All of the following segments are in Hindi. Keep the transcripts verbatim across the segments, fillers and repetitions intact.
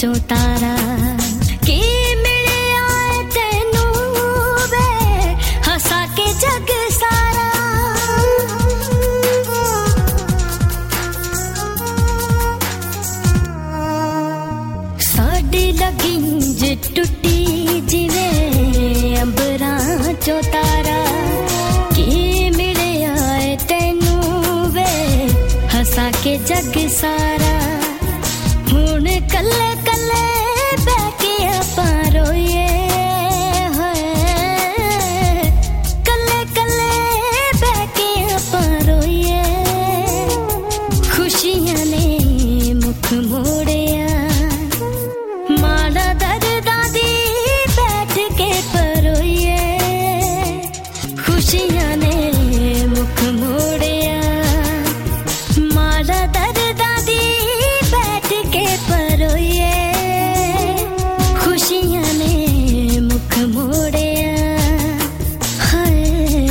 चो तारा की मिले आए तेनू वे हंसा के जग सारा साडी लगिंज टुटी जिवें अंबरां चो तारा की मिले आए तेनू वे हंसा के जग सारा हुण कल्ले कल्ले बैके आपां रोइए होए कल्ले कल्ले बैके आपां रोइए खुशियां ने मुख मोड़िया माड़ा दर्दां दी बैठ के परोइए खुशियां ने मुख मोड़िया माड़ा दर्दां दी बैठ के परोइए खुशियां ने मुख मोड़िया हाय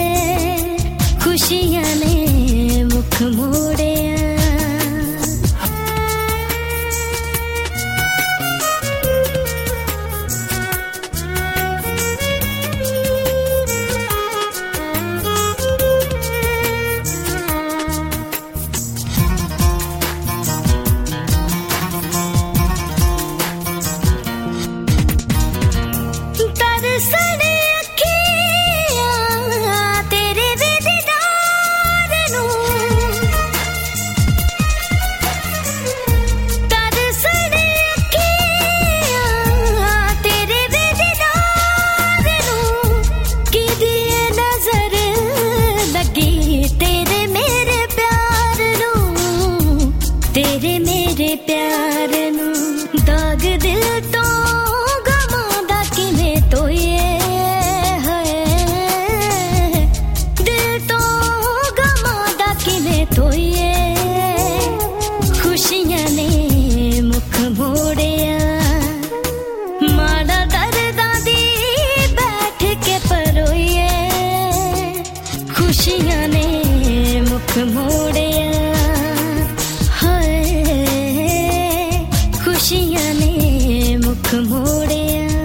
खुशियां ने मुख मोड़िया तरसने अखियां तेरे दीदार नू तरसने अखियां तेरे दीदार नू किदी नजर लगी तेरे मेरे प्यार नू तेरे मेरे प्यार नू दाग दिल तो तो ये है दिल तो गमादा किने तो ये खुशियां ने मुख मोड़िया माड़ा दर्दां दी बैठ के परोइए खुशियां ने मुख मोड़िया हाय खुशियां ने मुख मोड़िया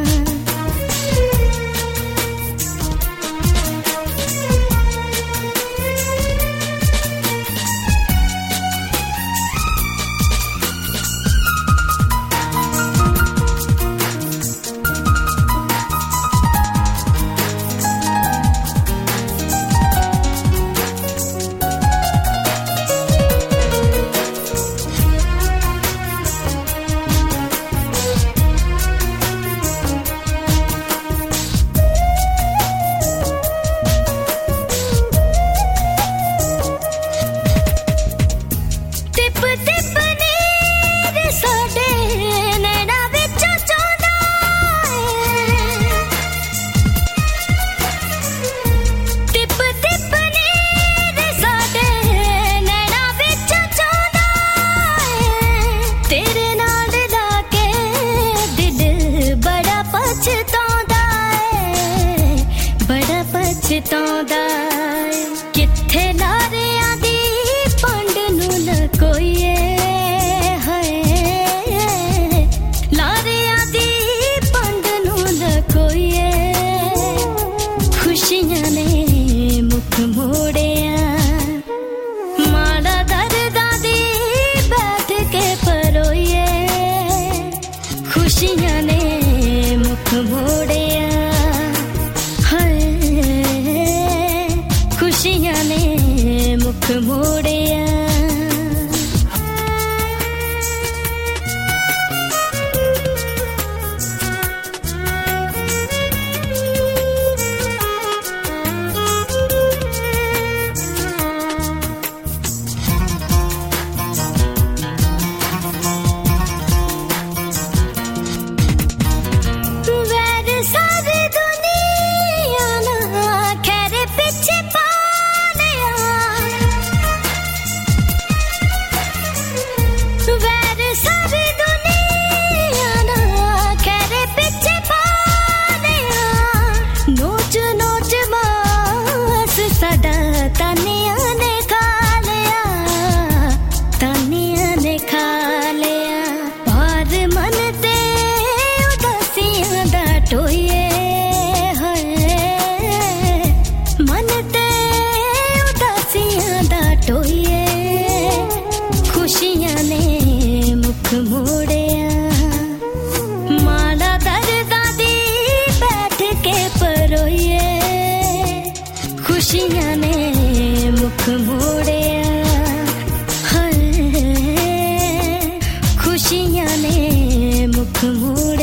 पछतांदा किथे लारियां दी पंड नू लकोइए हाय लारियां दी पंड नू लकोइए खुशियां ने मुख मोड़िया माड़ा दर्दां दी बैठ के परोइए खुशियां ने मुख मोड़िया खुशियां ने मुख मोड़िया मोड़